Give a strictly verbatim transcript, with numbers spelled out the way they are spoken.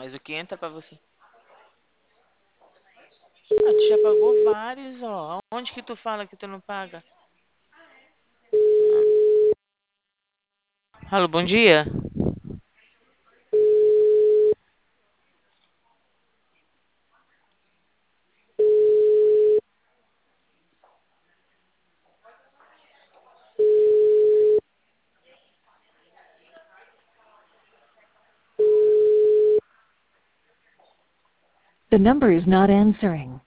Mas o que entra pra você? Ah, tu já pagou vários, ó. Onde que tu fala que tu não paga? Alô, bom dia. The number is not answering.